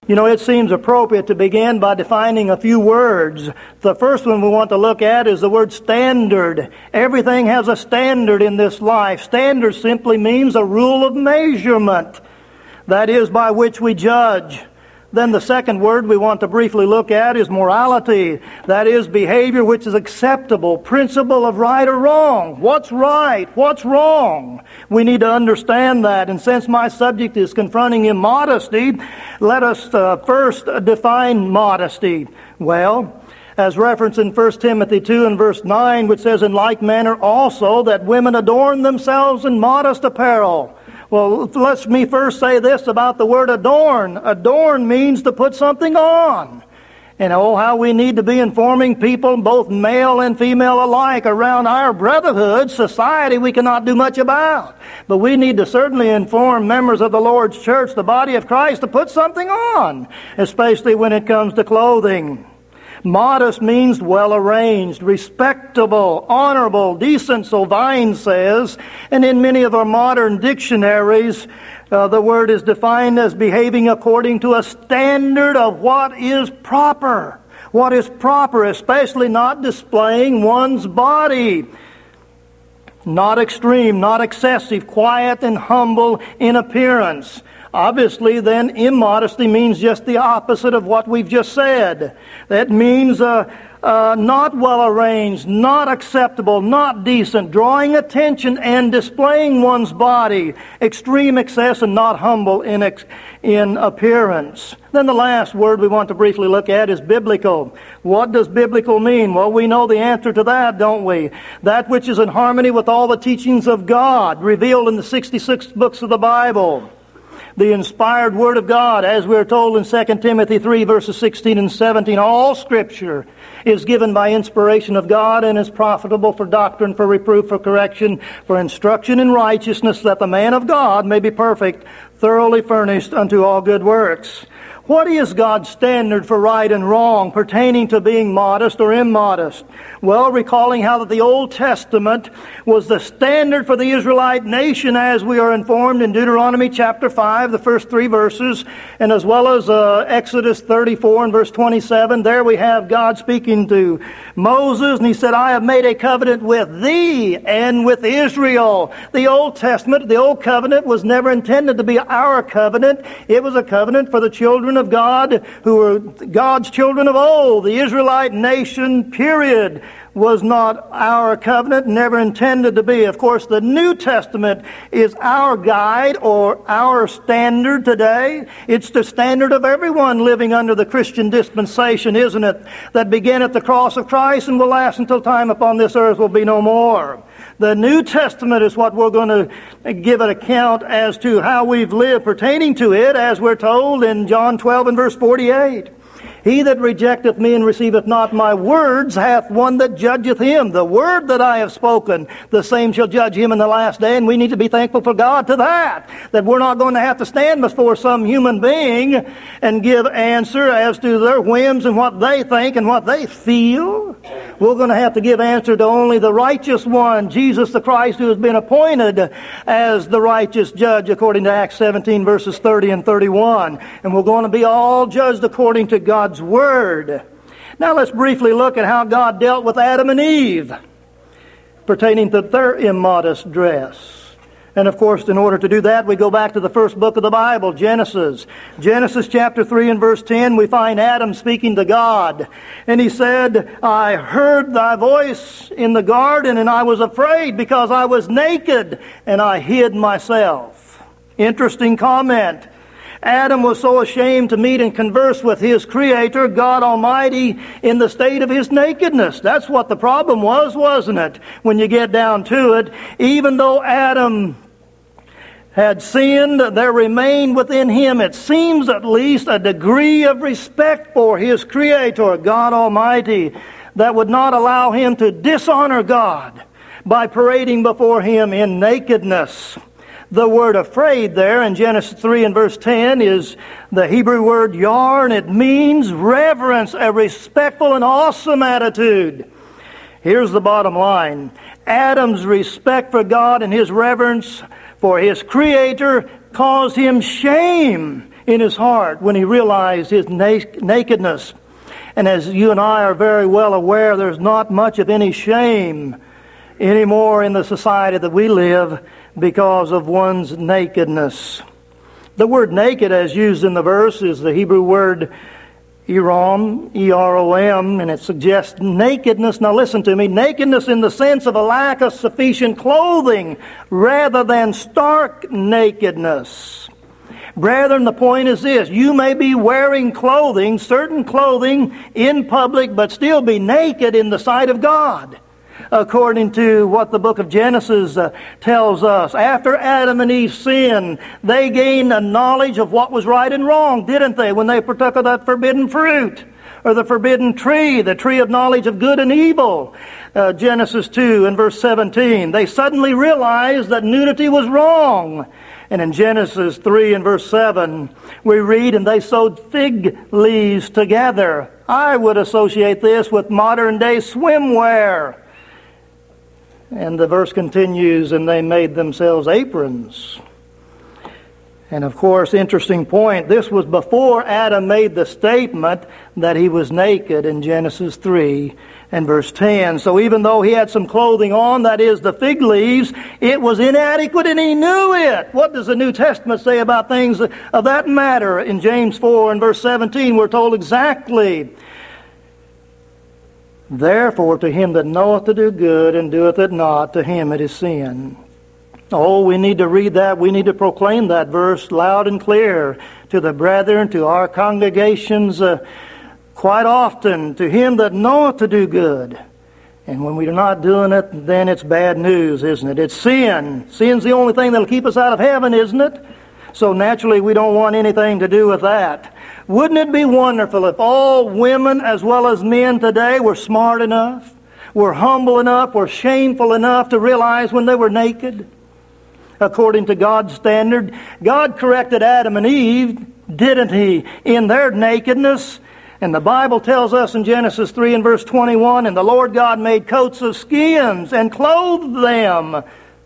You know, it seems appropriate to begin by defining a few words. The first one we want to look at is the word standard. Everything has a standard in this life. Standard simply means a rule of measurement. That is by which we judge. Then the second word we want to briefly look at is morality. That is behavior which is acceptable, principle of right or wrong. What's right? What's wrong? We need to understand that. And since my subject is confronting immodesty, let us first define modesty. Well, as referenced in 1 Timothy 2 and verse 9, which says, in like manner also that women adorn themselves in modest apparel. Well, let me first say this about the word adorn. Adorn means to put something on. And oh, how we need to be informing people, both male and female alike, around our brotherhood, society we cannot do much about. But we need to certainly inform members of the Lord's church, the body of Christ, to put something on, especially when it comes to clothing. Modest means well-arranged, respectable, honorable, decent, so Vine says. And in many of our modern dictionaries, the word is defined as behaving according to a standard of what is proper. What is proper, especially not displaying one's body. Not extreme, not excessive, quiet and humble in appearance. Obviously, then, immodesty means just the opposite of what we've just said. That means not well-arranged, not acceptable, not decent, drawing attention and displaying one's body, extreme excess and not humble in appearance. Then the last word we want to briefly look at is biblical. What does biblical mean? Well, we know the answer to that, don't we? That which is in harmony with all the teachings of God, revealed in the 66 books of the Bible. The inspired Word of God, as we are told in 2 Timothy 3, verses 16 and 17, all Scripture is given by inspiration of God and is profitable for doctrine, for reproof, for correction, for instruction in righteousness, that the man of God may be perfect, thoroughly furnished unto all good works. What is God's standard for right and wrong pertaining to being modest or immodest? Well, recalling how that the Old Testament was the standard for the Israelite nation, as we are informed in Deuteronomy chapter 5, the first 3 verses, and as well as Exodus 34 and verse 27. There we have God speaking to Moses, and he said, I have made a covenant with thee and with Israel. The Old Testament, the Old Covenant, was never intended to be our covenant. It was a covenant for the children of God, who were God's children of old. The Israelite nation, period, was not our covenant, never intended to be. Of course, the New Testament is our guide or our standard today. It's the standard of everyone living under the Christian dispensation, isn't it? That began at the cross of Christ and will last until time upon this earth will be no more. The New Testament is what we're going to give an account as to how we've lived pertaining to it, as we're told in John 12 and verse 48. He that rejecteth me and receiveth not my words hath one that judgeth him. The word that I have spoken, the same shall judge him in the last day. And we need to be thankful for God to that we're not going to have to stand before some human being and give answer as to their whims and what they think and what they feel. We're going to have to give answer to only the righteous one, Jesus the Christ, who has been appointed as the righteous judge according to Acts 17 verses 30 and 31. And we're going to be all judged according to God's Word. Now let's briefly look at how God dealt with Adam and Eve pertaining to their immodest dress. And of course, in order to do that, we go back to the first book of the Bible, Genesis. Genesis chapter 3 and verse 10, we find Adam speaking to God. And he said, I heard thy voice in the garden, and I was afraid because I was naked, and I hid myself. Interesting comment. Adam was so ashamed to meet and converse with his Creator, God Almighty, in the state of his nakedness. That's what the problem was, wasn't it? When you get down to it, even though Adam had sinned, there remained within him, it seems at least, a degree of respect for his Creator, God Almighty, that would not allow him to dishonor God by parading before him in nakedness. The word afraid there in Genesis 3 and verse 10 is the Hebrew word yar, and it means reverence, a respectful and awesome attitude. Here's the bottom line. Adam's respect for God and his reverence for his Creator caused him shame. in his heart when he realized his nakedness. And as you and I are very well aware, there's not much of any shame anymore in the society that we live because of one's nakedness. The word naked, as used in the verse, is the Hebrew word erom, E-R-O-M, and it suggests nakedness. Now listen to me, nakedness in the sense of a lack of sufficient clothing rather than stark nakedness. Brethren, the point is this: you may be wearing clothing, certain clothing, in public, but still be naked in the sight of God. According to what the book of Genesis tells us, after Adam and Eve sinned, they gained a knowledge of what was right and wrong, didn't they, when they partook of that forbidden fruit, or the forbidden tree, the tree of knowledge of good and evil. Genesis 2 and verse 17, they suddenly realized that nudity was wrong. And in Genesis 3 and verse 7, we read, and they sewed fig leaves together. I would associate this with modern day swimwear. And the verse continues, and they made themselves aprons. And of course, interesting point, this was before Adam made the statement that he was naked in Genesis 3 and verse 10. So even though he had some clothing on, that is the fig leaves, it was inadequate and he knew it. What does the New Testament say about things of that matter? In James 4 and verse 17, we're told exactly, therefore, to him that knoweth to do good and doeth it not, to him it is sin. Oh, we need to read that. We need to proclaim that verse loud and clear to the brethren, to our congregations quite often. To him that knoweth to do good. And when we're not doing it, then it's bad news, isn't it? It's sin. Sin's the only thing that'll keep us out of heaven, isn't it? So naturally, we don't want anything to do with that. Wouldn't it be wonderful if all women as well as men today were smart enough, were humble enough, were shameful enough to realize when they were naked? According to God's standard, God corrected Adam and Eve, didn't He, in their nakedness? And the Bible tells us in Genesis 3 and verse 21, and the Lord God made coats of skins and clothed them.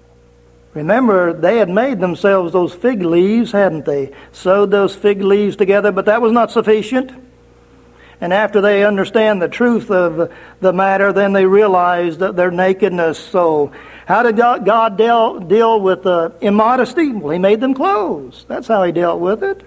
Remember, they had made themselves those fig leaves, hadn't they? Sewed those fig leaves together, but that was not sufficient. And after they understand the truth of the matter, then they realize that their nakedness. So, how did God deal with immodesty? Well, He made them clothes. That's how He dealt with it.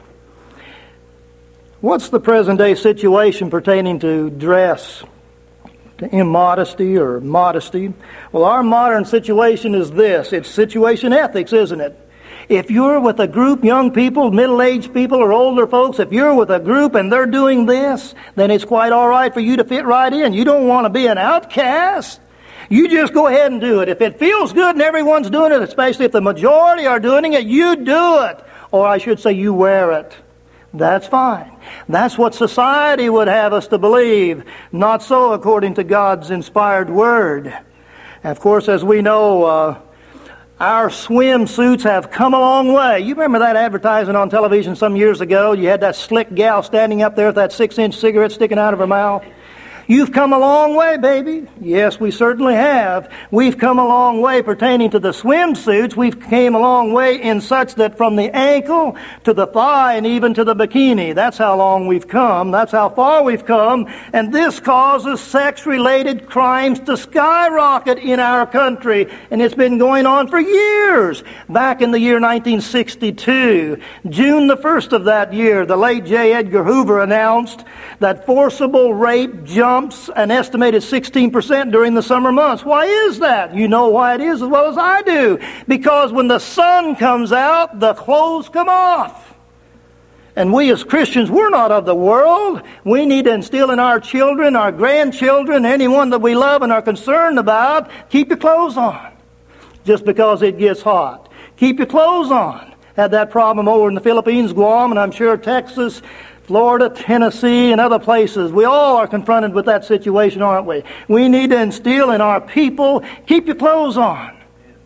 What's the present day situation pertaining to dress? To immodesty or modesty? Well, our modern situation is this. It's situation ethics, isn't it? If you're with a group, young people, middle-aged people, or older folks, if you're with a group and they're doing this, then it's quite all right for you to fit right in. You don't want to be an outcast. You just go ahead and do it. If it feels good and everyone's doing it, especially if the majority are doing it, you do it. Or I should say you wear it. That's fine. That's what society would have us to believe. Not so according to God's inspired Word. Of course, as we know, our swimsuits have come a long way. You remember that advertisement on television some years ago? You had that slick gal standing up there with that 6-inch cigarette sticking out of her mouth. You've come a long way, baby. Yes, we certainly have. We've come a long way pertaining to the swimsuits. We've came a long way in such that from the ankle to the thigh and even to the bikini. That's how long we've come. That's how far we've come. And this causes sex-related crimes to skyrocket in our country. And it's been going on for years. Back in the year 1962, June the 1st of that year, the late J. Edgar Hoover announced that forcible rape jumps an estimated 16% during the summer months. Why is that? You know why it is as well as I do. Because when the sun comes out, the clothes come off. And we as Christians, we're not of the world. We need to instill in our children, our grandchildren, anyone that we love and are concerned about, keep your clothes on. Just because it gets hot. Keep your clothes on. Had that problem over in the Philippines, Guam, and I'm sure Texas, Florida, Tennessee, and other places. We all are confronted with that situation, aren't we? We need to instill in our people, keep your clothes on.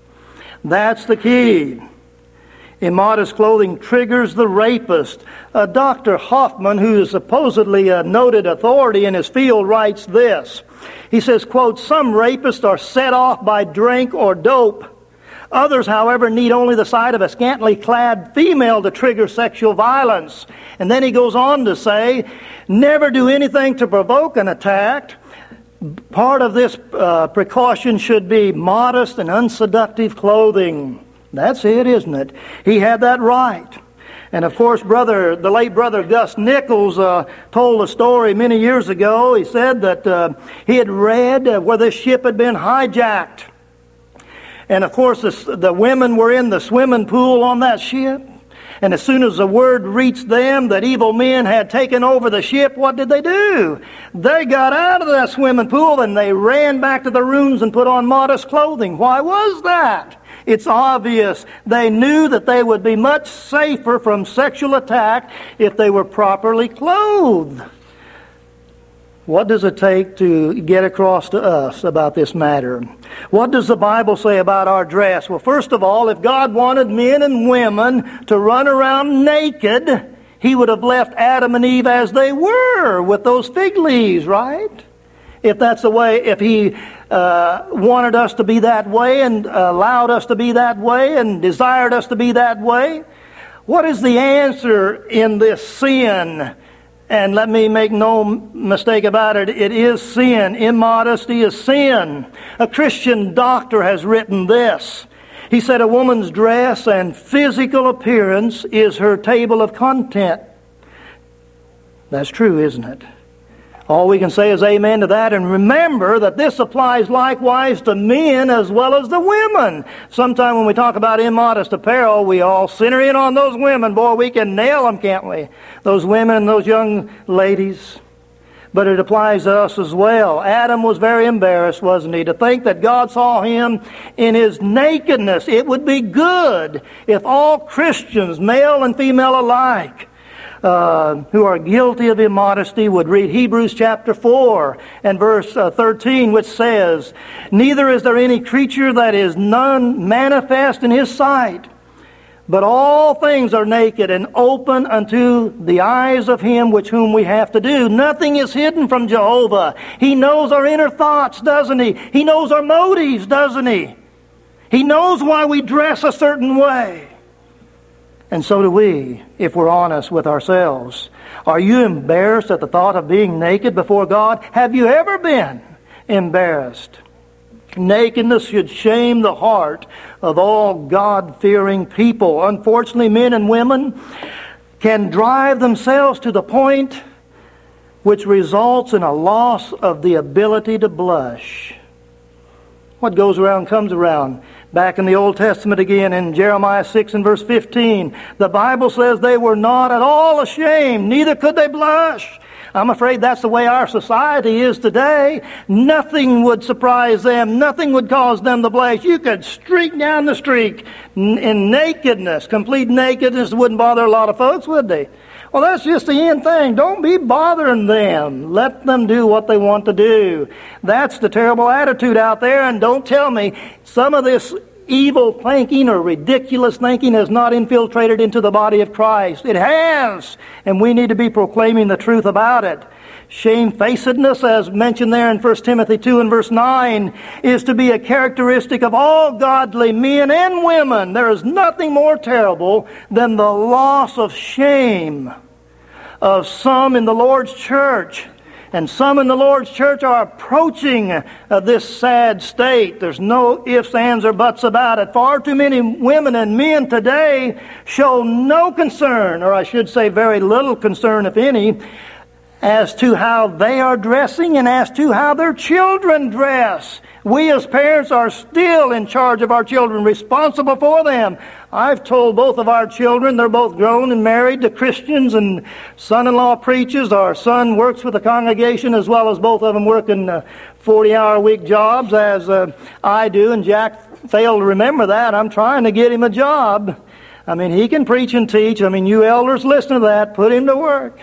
That's the key. Immodest clothing triggers the rapist. Dr. Hoffman, who is supposedly a noted authority in his field, writes this. He says, quote, "Some rapists are set off by drink or dope. Others, however, need only the sight of a scantily clad female to trigger sexual violence. And then he goes on to say, never do anything to provoke an attack. Part of this precaution should be modest and unseductive clothing. That's it, isn't it? He had that right. And of course, the late brother Gus Nichols told a story many years ago. He said that he had read where this ship had been hijacked. And of course, the women were in the swimming pool on that ship. And as soon as the word reached them that evil men had taken over the ship, what did they do? They got out of that swimming pool and they ran back to their rooms and put on modest clothing. Why was that? It's obvious. They knew that they would be much safer from sexual attack if they were properly clothed. What does it take to get across to us about this matter? What does the Bible say about our dress? Well, first of all, if God wanted men and women to run around naked, He would have left Adam and Eve as they were with those fig leaves, right? If that's the way, if He wanted us to be that way and allowed us to be that way and desired us to be that way, what is the answer in this sin? And let me make no mistake about it, it is sin. Immodesty is sin. A Christian doctor has written this. He said a woman's dress and physical appearance is her table of content. That's true, isn't it? All we can say is amen to that, and remember that this applies likewise to men as well as the women. Sometime when we talk about immodest apparel, we all center in on those women. Boy, we can nail them, can't we? Those women and those young ladies. But it applies to us as well. Adam was very embarrassed, wasn't he, to think that God saw him in his nakedness. It would be good if all Christians, male and female alike, who are guilty of immodesty would read Hebrews chapter 4 and verse 13, which says, neither is there any creature that is none manifest in His sight, but all things are naked and open unto the eyes of Him which whom we have to do. Nothing is hidden from Jehovah. He knows our inner thoughts, doesn't He? He knows our motives, doesn't He? He knows why we dress a certain way. And so do we, if we're honest with ourselves. Are you embarrassed at the thought of being naked before God? Have you ever been embarrassed? Nakedness should shame the heart of all God-fearing people. Unfortunately, men and women can drive themselves to the point which results in a loss of the ability to blush. What goes around comes around. Back in the Old Testament again, in Jeremiah 6 and verse 15, the Bible says they were not at all ashamed, neither could they blush. I'm afraid that's the way our society is today. Nothing would surprise them. Nothing would cause them to blush. You could streak down the street in nakedness. Complete nakedness wouldn't bother a lot of folks, would they? Well, that's just the end thing. Don't be bothering them. Let them do what they want to do. That's the terrible attitude out there. And don't tell me some of this evil thinking or ridiculous thinking has not infiltrated into the body of Christ. It has. And we need to be proclaiming the truth about it. Shamefacedness, as mentioned there in 1 Timothy 2 and verse 9, is to be a characteristic of all godly men and women. There is nothing more terrible than the loss of shame of some in the Lord's church. And some in the Lord's church are approaching this sad state. There's no ifs, ands, or buts about it. Far too many women and men today show no concern, or I should say very little concern, if any, as to how they are dressing and as to how their children dress. We as parents are still in charge of our children, responsible for them. I've told both of our children, they're both grown and married to Christians, and son-in-law preaches. Our son works with the congregation as well as both of them work in 40-hour-a-week jobs as I do, and Jack failed to remember that. I'm trying to get him a job. I mean, he can preach and teach. I mean, you elders listen to that. Put him to work.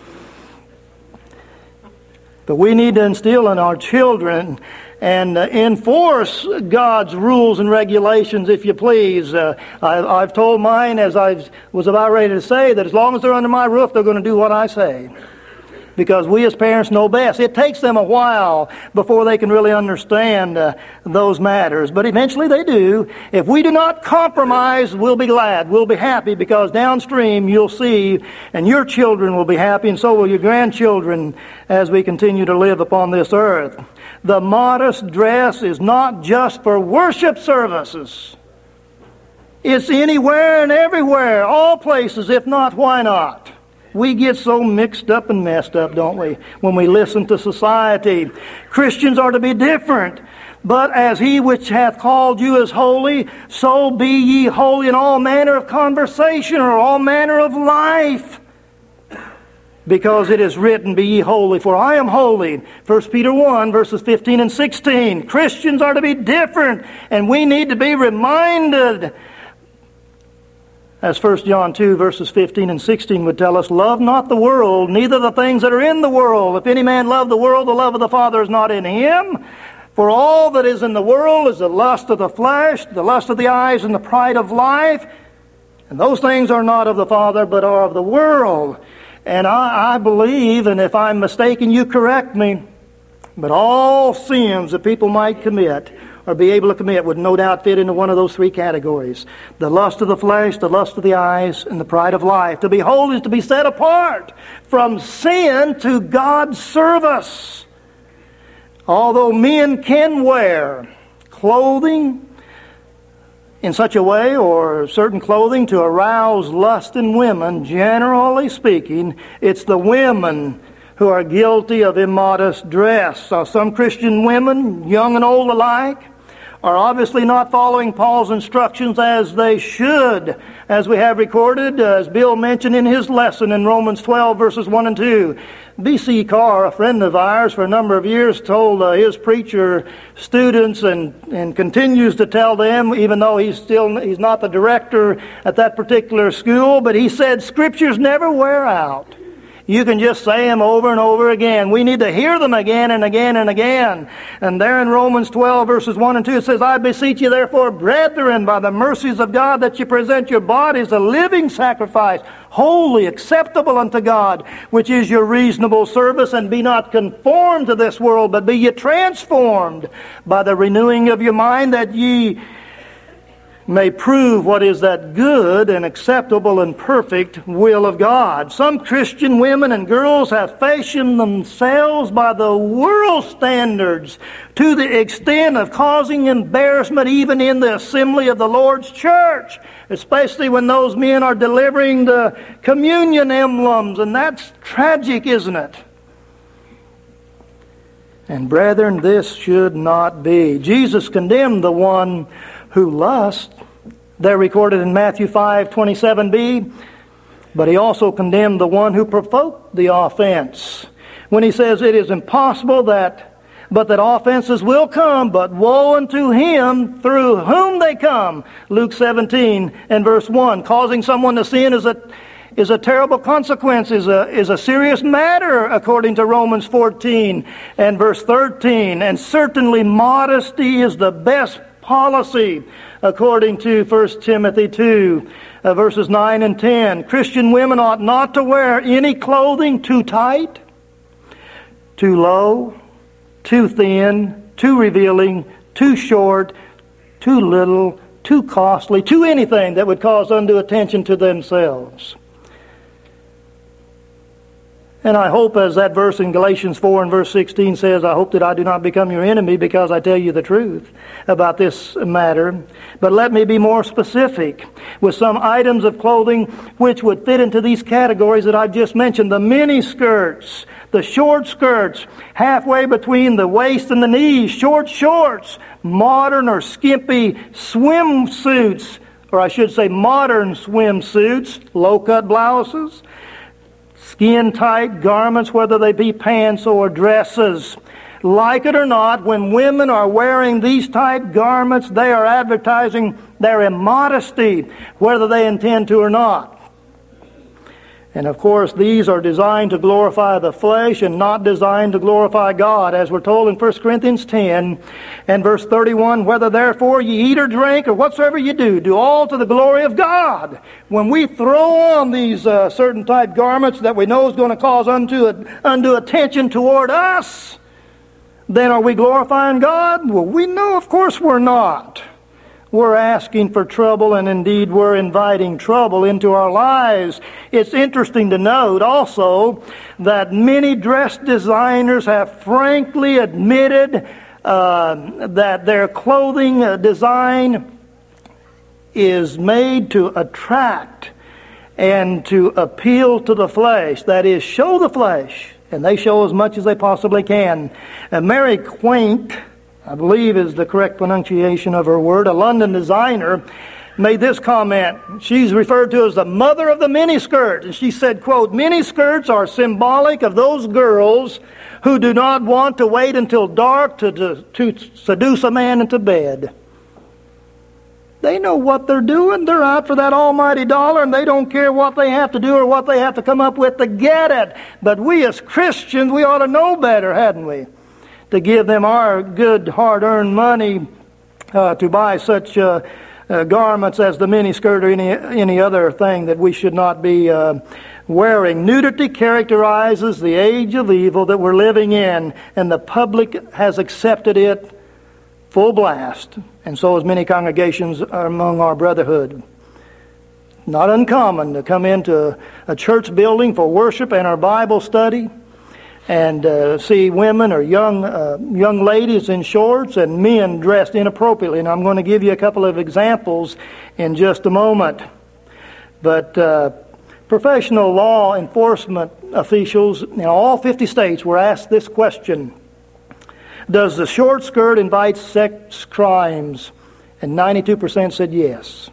But we need to instill in our children and enforce God's rules and regulations, if you please. I've told mine, as I was about ready to say, that as long as they're under my roof, they're going to do what I say. because we as parents know best. It takes them a while before they can really understand those matters, but eventually they do. If we do not compromise, we'll be glad, we'll be happy, because downstream you'll see, and your children will be happy, and so will your grandchildren as we continue to live upon this earth. The modest dress is not just for worship services. It's anywhere and everywhere, all places. If not, why not? We get so mixed up and messed up, don't we, when we listen to society. Christians are to be different. But as He which hath called you is holy, so be ye holy in all manner of conversation, or all manner of life. Because it is written, be ye holy, for I am holy. 1 Peter 1, verses 15 and 16. Christians are to be different, and we need to be reminded. As 1 John 2, verses 15 and 16 would tell us, love not the world, neither the things that are in the world. If any man love the world, the love of the Father is not in him. For all that is in the world is the lust of the flesh, the lust of the eyes, and the pride of life. And those things are not of the Father, but are of the world. And I believe, and if I'm mistaken, you correct me, but all sins that people might commit or be able to commit would no doubt fit into one of those three categories. The lust of the flesh, the lust of the eyes, and the pride of life. To be holy is to be set apart from sin to God's service. Although men can wear clothing in such a way, or certain clothing to arouse lust in women, generally speaking, it's the women who are guilty of immodest dress. So some Christian women, young and old alike, are obviously not following Paul's instructions as they should, as we have recorded, as Bill mentioned in his lesson in Romans 12, verses 1 and 2. B.C. Carr, a friend of ours for a number of years, told his preacher students and continues to tell them, even though he's not the director at that particular school, but he said, Scriptures never wear out. You can just say them over and over again. We need to hear them again and again and again. And there in Romans 12, verses 1 and 2, it says, I beseech you therefore, brethren, by the mercies of God, that you present your bodies a living sacrifice, holy, acceptable unto God, which is your reasonable service, and be not conformed to this world, but be ye transformed by the renewing of your mind, that ye may prove what is that good and acceptable and perfect will of God. Some Christian women and girls have fashioned themselves by the world standards to the extent of causing embarrassment even in the assembly of the Lord's church, especially when those men are delivering the communion emblems, and that's tragic, isn't it? And brethren, this should not be. Jesus condemned the one who lust. They're recorded in Matthew 5:27b. But He also condemned the one who provoked the offense, when He says it is impossible that offenses will come, but woe unto him through whom they come. Luke 17 and verse 1. Causing someone to sin is a terrible consequence, is a serious matter, according to Romans 14 and verse 13. And certainly modesty is the best policy, according to 1 Timothy 2, verses 9 and 10. Christian women ought not to wear any clothing too tight, too low, too thin, too revealing, too short, too little, too costly, too anything that would cause undue attention to themselves. And I hope, as that verse in Galatians 4 and verse 16 says, I hope that I do not become your enemy because I tell you the truth about this matter. But let me be more specific with some items of clothing which would fit into these categories that I've just mentioned. The mini skirts, the short skirts, halfway between the waist and the knees, short shorts, modern or skimpy swimsuits, or I should say modern swimsuits, low-cut blouses, skin-tight garments, whether they be pants or dresses. Like it or not, when women are wearing these tight garments, they are advertising their immodesty, whether they intend to or not. And of course, these are designed to glorify the flesh and not designed to glorify God, as we're told in 1 Corinthians 10 and verse 31, whether therefore ye eat or drink or whatsoever ye do all to the glory of God. When we throw on these certain type garments that we know is going to cause undue attention toward us, then are we glorifying God? Well, we know, of course, we're not. We're asking for trouble, and indeed we're inviting trouble into our lives. It's interesting to note also that many dress designers have frankly admitted that their clothing design is made to attract and to appeal to the flesh. That is, show the flesh. And they show as much as they possibly can. Mary Quaint, I believe is the correct pronunciation of her word, a London designer, made this comment. She's referred to as the mother of the miniskirt. And she said, quote, "Miniskirts are symbolic of those girls who do not want to wait until dark to seduce a man into bed." They know what they're doing. They're out for that almighty dollar, and they don't care what they have to do or what they have to come up with to get it. But we as Christians, we ought to know better, hadn't we? To give them our good, hard-earned money to buy such garments as the miniskirt or any other thing that we should not be wearing. Nudity characterizes the age of evil that we're living in, and the public has accepted it full blast, and so as many congregations among our brotherhood. Not uncommon to come into a church building for worship and our Bible study and see women or young ladies in shorts and men dressed inappropriately. And I'm going to give you a couple of examples in just a moment. But professional law enforcement officials in all 50 states were asked this question: does the short skirt invite sex crimes? And 92% said yes.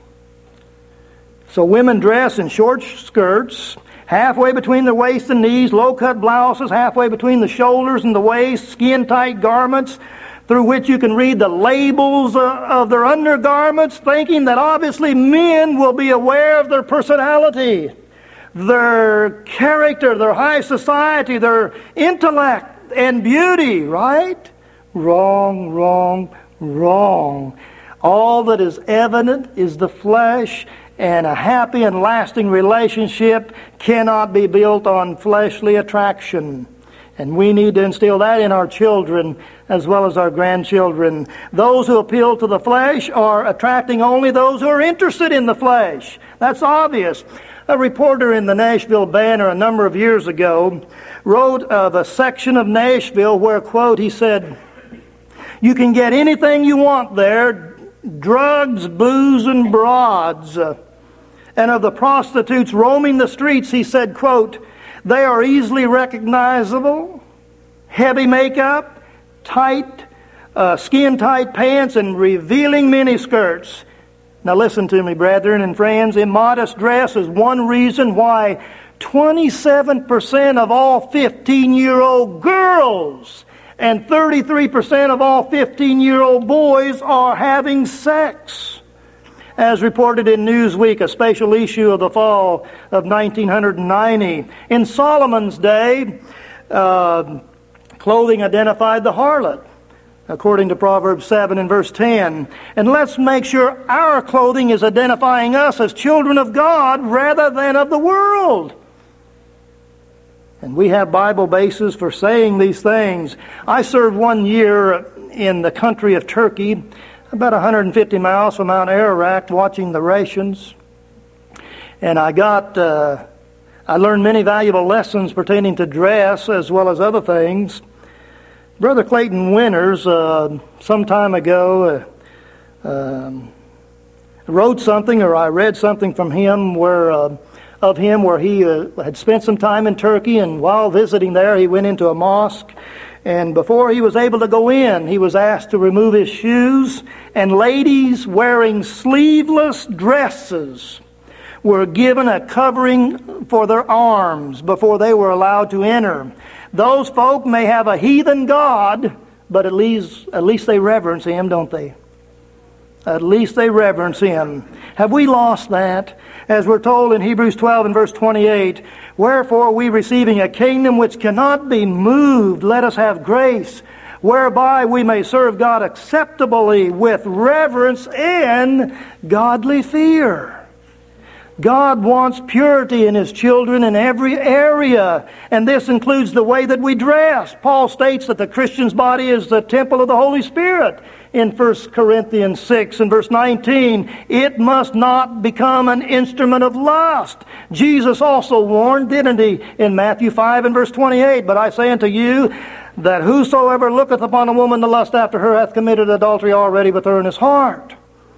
So women dress in short skirts, halfway between the waist and knees, low-cut blouses, halfway between the shoulders and the waist, skin-tight garments, through which you can read the labels of their undergarments, thinking that obviously men will be aware of their personality, their character, their high society, their intellect and beauty, right? Wrong, wrong, wrong. All that is evident is the flesh, and a happy and lasting relationship cannot be built on fleshly attraction. And we need to instill that in our children as well as our grandchildren. Those who appeal to the flesh are attracting only those who are interested in the flesh. That's obvious. A reporter in the Nashville Banner a number of years ago wrote of a section of Nashville where, quote, he said, "You can get anything you want there, drugs, booze, and broads." And of the prostitutes roaming the streets, he said, quote, "They are easily recognizable, heavy makeup, tight, skin-tight pants, and revealing miniskirts." Now listen to me, brethren and friends. Immodest dress is one reason why 27% of all 15-year-old girls and 33% of all 15-year-old boys are having sex. As reported in Newsweek, a special issue of the fall of 1990. In Solomon's day, clothing identified the harlot, according to Proverbs 7 and verse 10. And let's make sure our clothing is identifying us as children of God rather than of the world. And we have Bible bases for saying these things. I served 1 year in the country of Turkey, about 150 miles from Mount Ararat, watching the rations. And I learned many valuable lessons pertaining to dress as well as other things. Brother Clayton Winters, some time ago, wrote something, or I read something from him where he had spent some time in Turkey, and while visiting there, he went into a mosque. And before he was able to go in, he was asked to remove his shoes, and ladies wearing sleeveless dresses were given a covering for their arms before they were allowed to enter. Those folk may have a heathen god, but at least they reverence him, don't they? At least they reverence Him. Have we lost that? As we're told in Hebrews 12 and verse 28, wherefore we receiving a kingdom which cannot be moved, let us have grace, whereby we may serve God acceptably with reverence and godly fear. God wants purity in His children in every area, and this includes the way that we dress. Paul states that the Christian's body is the temple of the Holy Spirit in 1 Corinthians 6 and verse 19. It must not become an instrument of lust. Jesus also warned, didn't He, in Matthew 5 and verse 28, but I say unto you that whosoever looketh upon a woman to lust after her hath committed adultery already with her in his heart.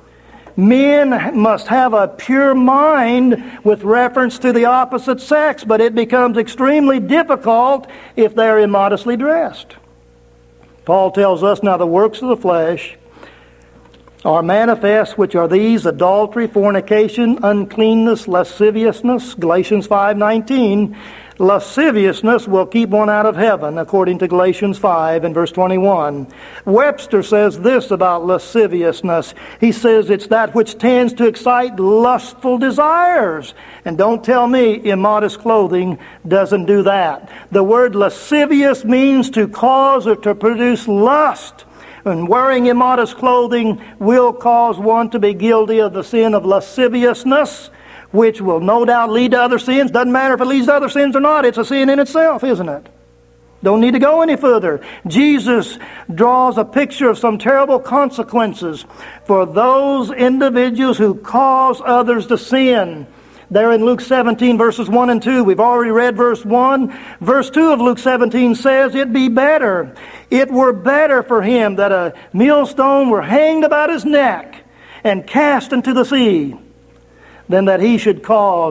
Men must have a pure mind with reference to the opposite sex, but it becomes extremely difficult if they're immodestly dressed. Paul tells us, now the works of the flesh are manifest, which are these: adultery, fornication, uncleanness, lasciviousness. Galatians 5:19. Lasciviousness will keep one out of heaven, according to Galatians 5 and verse 21. Webster says this about lasciviousness. He says it's that which tends to excite lustful desires. And don't tell me immodest clothing doesn't do that. The word lascivious means to cause or to produce lust. And wearing immodest clothing will cause one to be guilty of the sin of lasciviousness, which will no doubt lead to other sins. Doesn't matter if it leads to other sins or not. It's a sin in itself, isn't it? Don't need to go any further. Jesus draws a picture of some terrible consequences for those individuals who cause others to sin. There in Luke 17, verses 1 and 2. We've already read verse 1. Verse 2 of Luke 17 says, it were better for him that a millstone were hanged about his neck and cast into the sea, than that he should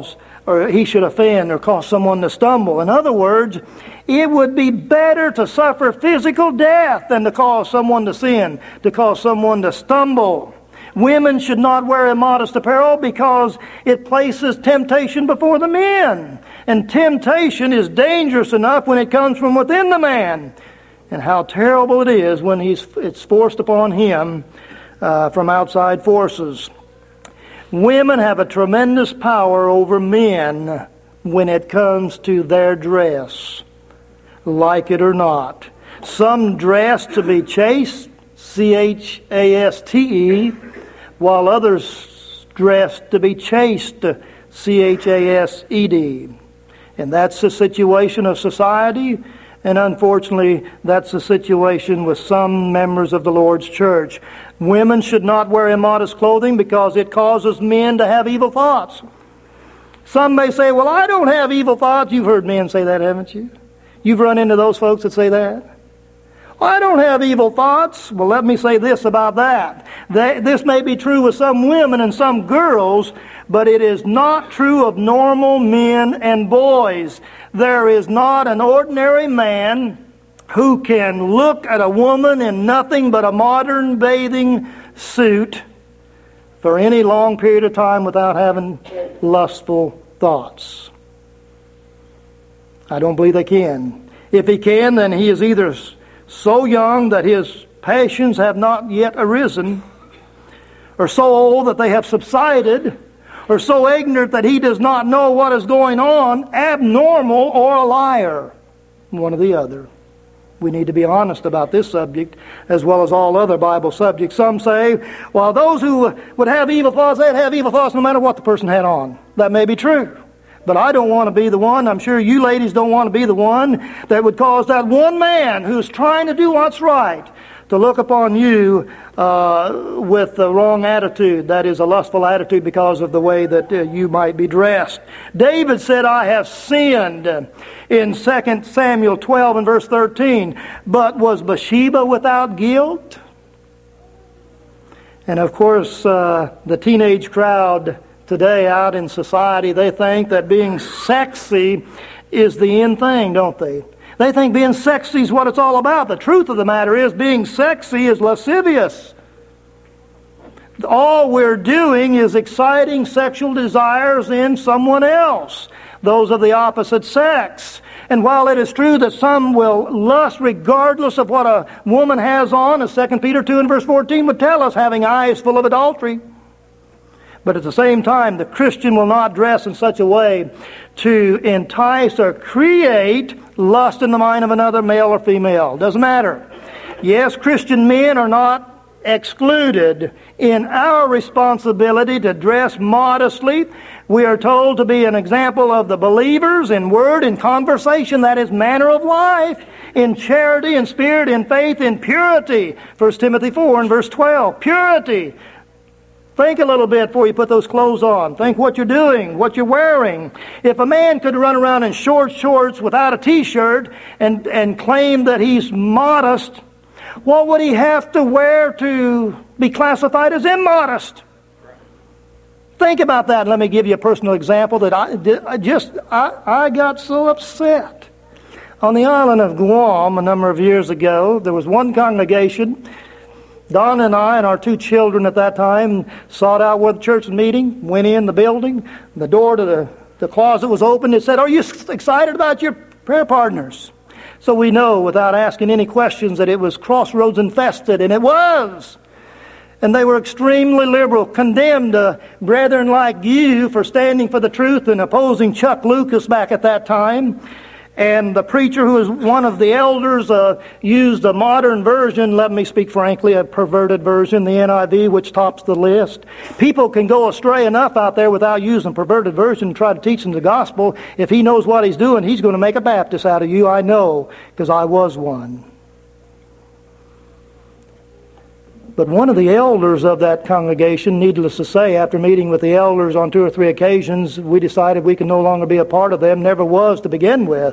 offend or cause someone to stumble. In other words, it would be better to suffer physical death than to cause someone to sin, to cause someone to stumble. Women should not wear immodest apparel because it places temptation before the men. And temptation is dangerous enough when it comes from within the man. And how terrible it is when it's forced upon him from outside forces. Women have a tremendous power over men when it comes to their dress, like it or not. Some dress to be chaste, C-H-A-S-T-E, while others dress to be chaste, C-H-A-S-E-D. And that's the situation of society, and unfortunately, that's the situation with some members of the Lord's church. Women should not wear immodest clothing because it causes men to have evil thoughts. Some may say, well, I don't have evil thoughts. You've heard men say that, haven't you? You've run into those folks that say that. Well, I don't have evil thoughts. Well, let me say this about that. This may be true with some women and some girls, but it is not true of normal men and boys. There is not an ordinary man who can look at a woman in nothing but a modern bathing suit for any long period of time without having lustful thoughts. I don't believe they can. If he can, then he is either so young that his passions have not yet arisen, or so old that they have subsided, or so ignorant that he does not know what is going on, abnormal, or a liar. One or the other. We need to be honest about this subject as well as all other Bible subjects. Some say, well, those who would have evil thoughts, they'd have evil thoughts no matter what the person had on. That may be true. But I don't want to be the one, I'm sure you ladies don't want to be the one that would cause that one man who's trying to do what's right to look upon you with the wrong attitude. That is a lustful attitude because of the way that you might be dressed. David said, I have sinned in 2 Samuel 12 and verse 13. But was Bathsheba without guilt? And of course, the teenage crowd today out in society, they think that being sexy is the end thing, don't they? They think being sexy is what it's all about. The truth of the matter is being sexy is lascivious. All we're doing is exciting sexual desires in someone else, those of the opposite sex. And while it is true that some will lust regardless of what a woman has on, as 2 Peter 2 and verse 14 would tell us, having eyes full of adultery. But at the same time, the Christian will not dress in such a way to entice or create lust in the mind of another, male or female. Doesn't matter. Yes, Christian men are not excluded in our responsibility to dress modestly. We are told to be an example of the believers in word, in conversation, that is, manner of life, in charity, in spirit, in faith, in purity. 1 Timothy 4 and verse 12. Purity. Think a little bit before you put those clothes on. Think what you're doing, what you're wearing. If a man could run around in short shorts without a t-shirt and claim that he's modest, what would he have to wear to be classified as immodest? Think about that. Let me give you a personal example that I got so upset. On the island of Guam a number of years ago, there was one congregation. Don and I and our two children at that time sought out where the church was meeting, went in the building. The door to the closet was open. It said, "Are you excited about your prayer partners?" So we know without asking any questions that it was Crossroads infested, and it was. And they were extremely liberal, condemned brethren like you for standing for the truth and opposing Chuck Lucas back at that time. And the preacher, who was one of the elders, used a modern version, let me speak frankly, a perverted version, the NIV, which tops the list. People can go astray enough out there without using a perverted version and try to teach them the gospel. If he knows what he's doing, he's going to make a Baptist out of you, I know, because I was one. But one of the elders of that congregation, needless to say, after meeting with the elders on 2 or 3 occasions, we decided we could no longer be a part of them, never was to begin with.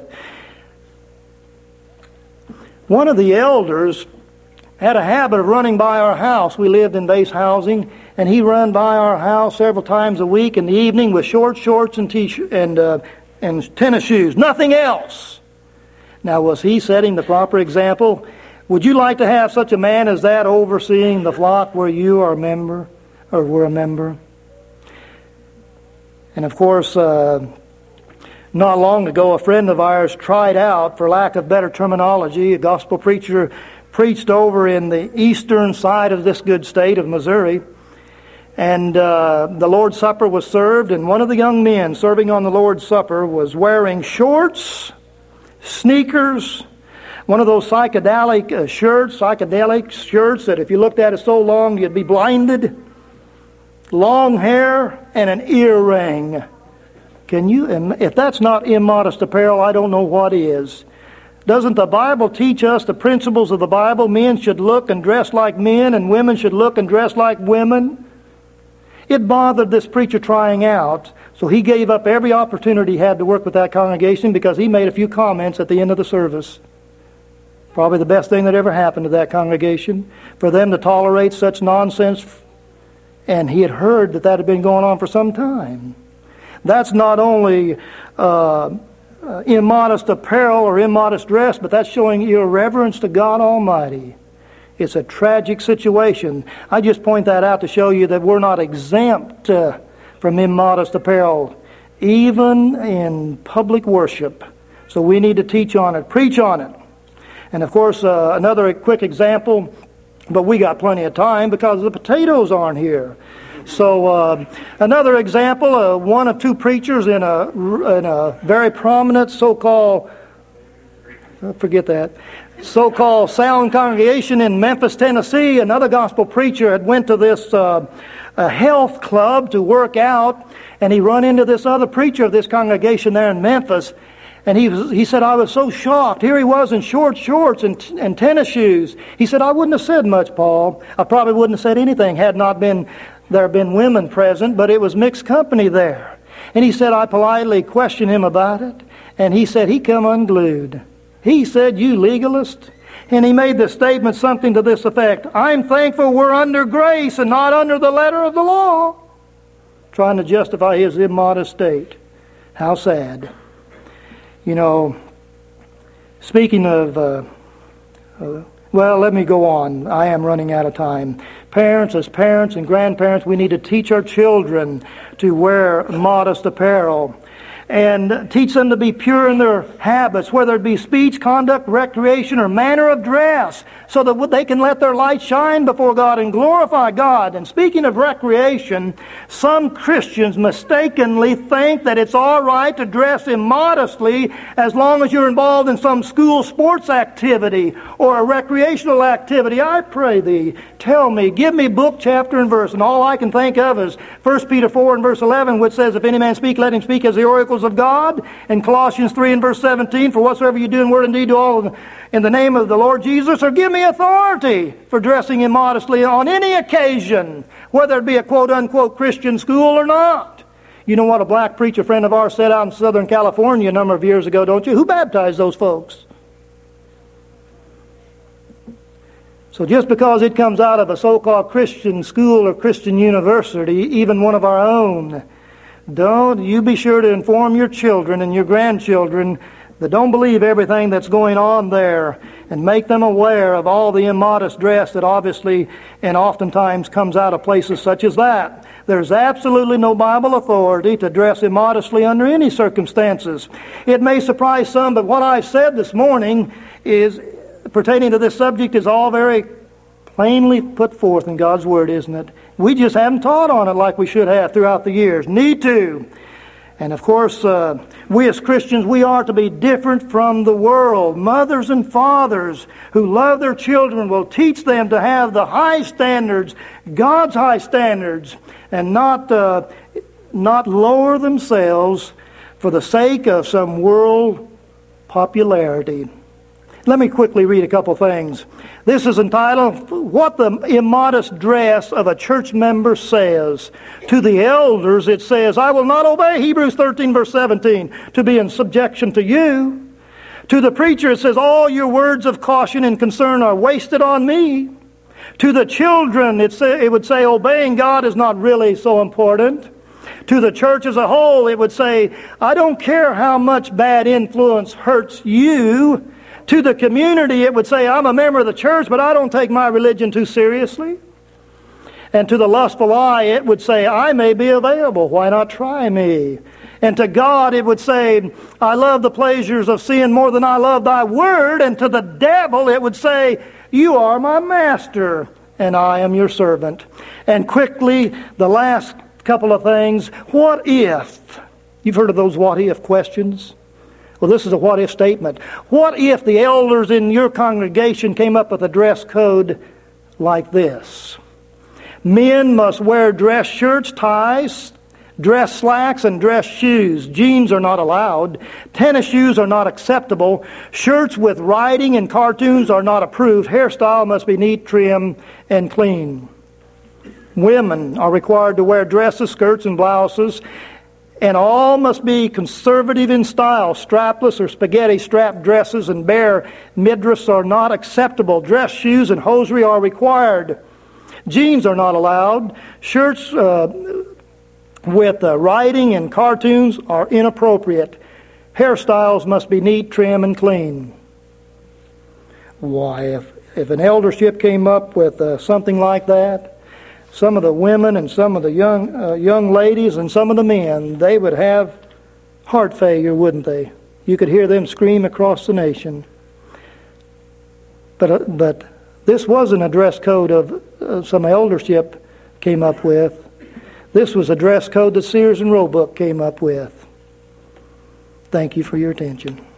One of the elders had a habit of running by our house. We lived in base housing, and he ran by our house several times a week in the evening with short shorts and and tennis shoes, nothing else. Now, was he setting the proper example? Would you like to have such a man as that overseeing the flock where you are a member, or were a member? And of course, not long ago, a friend of ours tried out, for lack of better terminology, a gospel preacher preached over in the eastern side of this good state of Missouri. And the Lord's Supper was served, and one of the young men serving on the Lord's Supper was wearing shorts, sneakers, one of those psychedelic shirts that if you looked at it so long you'd be blinded, long hair, and an earring. If that's not immodest apparel, I don't know what is. Doesn't the Bible teach us the principles of the Bible? Men should look and dress like men, and women should look and dress like women. It bothered this preacher trying out, so he gave up every opportunity he had to work with that congregation because he made a few comments at the end of the service. Probably the best thing that ever happened to that congregation, for them to tolerate such nonsense. And he had heard that had been going on for some time. That's not only immodest apparel or immodest dress, but that's showing irreverence to God Almighty. It's a tragic situation. I just point that out to show you that we're not exempt from immodest apparel, even in public worship. So we need to teach on it, preach on it. And of course, another quick example, but we got plenty of time because the potatoes aren't here. So another example, one of 2 preachers in a very prominent so-called sound congregation in Memphis, Tennessee. Another gospel preacher had went to this a health club to work out, and he run into this other preacher of this congregation there in Memphis. And he said, I was so shocked. Here he was in short shorts and tennis shoes. He said, I wouldn't have said much, Paul. I probably wouldn't have said anything had not been there been women present, but it was mixed company there. And he said, I politely questioned him about it. And he said, he come unglued. He said, you legalist. And he made the statement something to this effect, I'm thankful we're under grace and not under the letter of the law. Trying to justify his immodest state. How sad. You know, speaking of, well, let me go on. I am running out of time. As parents and grandparents, we need to teach our children to wear modest apparel. and teach them to be pure in their habits, whether it be speech, conduct, recreation, or manner of dress, so that they can let their light shine before God and glorify God. And speaking of recreation, some Christians mistakenly think that it's all right to dress immodestly as long as you're involved in some school sports activity or a recreational activity. I pray thee, tell me, give me book, chapter, and verse. And all I can think of is 1 Peter 4 and verse 11, which says, if any man speak, let him speak as the oracles of God. And Colossians 3 and verse 17, for whatsoever you do in word and deed, do all in the name of the Lord Jesus, or give me authority for dressing immodestly on any occasion, whether it be a quote-unquote Christian school or not. You know what a black preacher friend of ours said out in Southern California a number of years ago, don't you? Who baptized those folks? So just because it comes out of a so-called Christian school or Christian university, even one of our own, don't you be sure to inform your children and your grandchildren that don't believe everything that's going on there, and make them aware of all the immodest dress that obviously and oftentimes comes out of places such as that. There's absolutely no Bible authority to dress immodestly under any circumstances. It may surprise some, but what I've said this morning is pertaining to this subject is all very plainly put forth in God's Word, isn't it? We just haven't taught on it like we should have throughout the years. Need to. And of course, we as Christians, we are to be different from the world. Mothers and fathers who love their children will teach them to have the high standards, God's high standards, and not lower themselves for the sake of some world popularity. Let me quickly read a couple things. This is entitled, What the Immodest Dress of a Church Member Says. To the elders it says, I will not obey, Hebrews 13 verse 17, to be in subjection to you. To the preacher it says, all your words of caution and concern are wasted on me. To the children it would say, obeying God is not really so important. To the church as a whole it would say, I don't care how much bad influence hurts you. To the community, it would say, I'm a member of the church, but I don't take my religion too seriously. And to the lustful eye, it would say, I may be available. Why not try me? And to God, it would say, I love the pleasures of sin more than I love thy word. And to the devil, it would say, you are my master, and I am your servant. And quickly, the last couple of things. What if? You've heard of those what if questions? Well, this is a what-if statement. What if the elders in your congregation came up with a dress code like this? Men must wear dress shirts, ties, dress slacks, and dress shoes. Jeans are not allowed. Tennis shoes are not acceptable. Shirts with writing and cartoons are not approved. Hairstyle must be neat, trim, and clean. Women are required to wear dresses, skirts, and blouses, and all must be conservative in style. Strapless or spaghetti strap dresses and bare midriffs are not acceptable. Dress shoes and hosiery are required. Jeans are not allowed. Shirts with writing and cartoons are inappropriate. Hairstyles must be neat, trim, and clean. Why, if an eldership came up with something like that, some of the women and some of the young ladies and some of the men, they would have heart failure, wouldn't they? You could hear them scream across the nation. But this wasn't a dress code of some eldership came up with. This was a dress code that Sears and Roebuck came up with. Thank you for your attention.